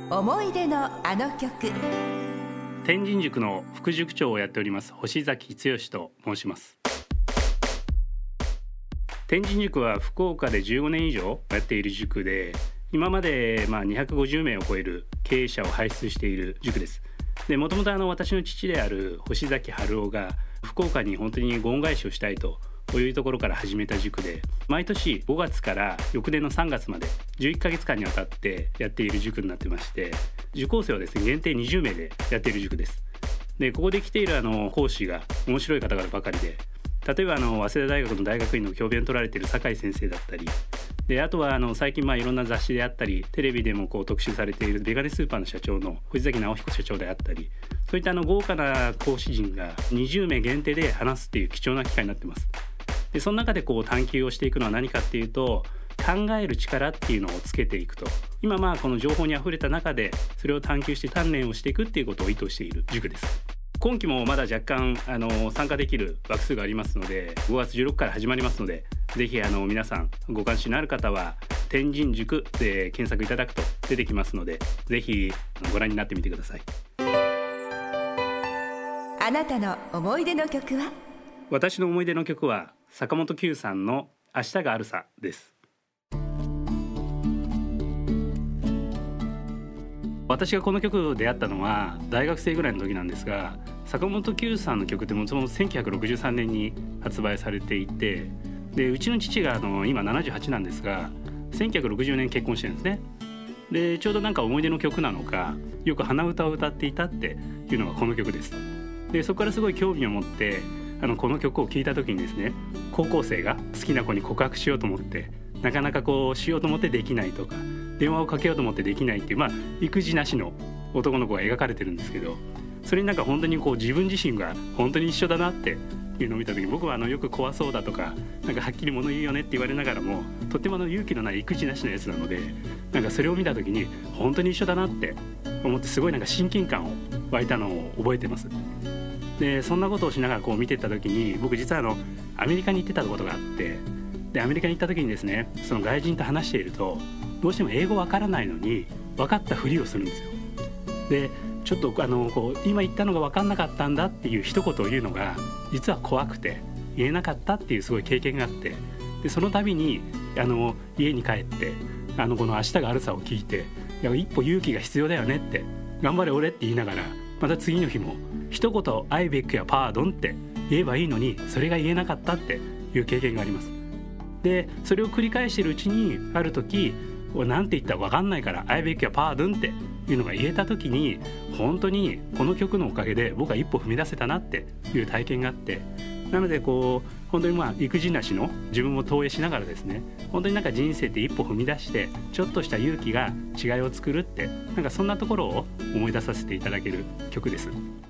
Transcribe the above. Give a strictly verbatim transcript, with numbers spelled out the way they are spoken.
思い出のあの曲。 天神塾の副塾長をやっております星崎剛と申します。天神塾は福岡でじゅうごねん以上やっている塾で、今までまあにひゃくごじゅうめいを超える経営者を輩出している塾です。で、もともとあの私の父である星崎春夫が福岡に本当にご恩返しをしたいとというところから始めた塾で、毎年ごがつから翌年のさんがつまでじゅういっかげつかんにわたってやっている塾になってまして、受講生はですね限定にじゅうめいでやっている塾です。で、ここで来ているあの講師が面白い方々ばかりで、例えばあの早稲田大学の大学院の教鞭を取られている酒井先生だったりで、あとはあの最近まあいろんな雑誌であったりテレビでもこう特集されているベガネスーパーの社長の藤崎直彦社長であったり、そういったあの豪華な講師陣がにじゅうめい限定で話すっていう貴重な機会になってます。で、その中でこう探求をしていくのは何かっていうと、考える力っていうのをつけていくと、今まあこの情報にあふれた中でそれを探求して鍛錬をしていくっていうことを意図している塾です。今期もまだ若干あの参加できる枠数がありますので、ごがつじゅうろくから始まりますので、ぜひあの皆さんご関心のある方は天神塾で検索いただくと出てきますので、ぜひご覧になってみてください。 あなたの思い出の曲は？ 私の思い出の曲は坂本九さんの明日があるさです。私がこの曲と出会ったのは大学生ぐらいの時なんですが、坂本九さんの曲ってもともとせんきゅうひゃくろくじゅうさんねんに発売されていて、でうちの父があの今ななじゅうはちなんですが、せんきゅうひゃくろくじゅうねん結婚してるんですね。でちょうどなんか思い出の曲なのか、よく鼻歌を歌っていたっていうのがこの曲です。でそこからすごい興味を持ってあのこの曲を聴いた時にですね、高校生が好きな子に告白しようと思ってなかなかこうしようと思ってできないとか、電話をかけようと思ってできないっていう、まあ育児なしの男の子が描かれてるんですけど、それになんか本当にこう自分自身が本当に一緒だなっていうのを見た時に、僕はあのよく怖そうだとかなんかはっきり物言うよねって言われながらも、とってもあの勇気のない育児なしのやつなので、なんかそれを見た時に本当に一緒だなって思って、すごいなんか親近感を湧いたのを覚えてます。でそんなことをしながらこう見てった時に、僕実はあのアメリカに行ってたことがあって、でアメリカに行った時にですね、その外人と話しているとどうしても英語わからないのに分かったふりをするんですよ。でちょっとあのこう今言ったのが分かんなかったんだっていう一言を言うのが実は怖くて言えなかったっていうすごい経験があって、でその度にあの家に帰ってあのこの明日があるさを聞いて、いや一歩勇気が必要だよねって、頑張れ俺って言いながら、また次の日も一言アイベックやパードンって言えばいいのにそれが言えなかったっていう経験があります。でそれを繰り返しているうちに、ある時なんて言ったら分かんないからアイベックやパードンっていうのが言えた時に、本当にこの曲のおかげで僕は一歩踏み出せたなっていう体験があって、なのでこう本当にまあ育児なしの自分を投影しながらですね、本当になんか人生って一歩踏み出してちょっとした勇気が違いを作るって、なんかそんなところを思い出させていただける曲です。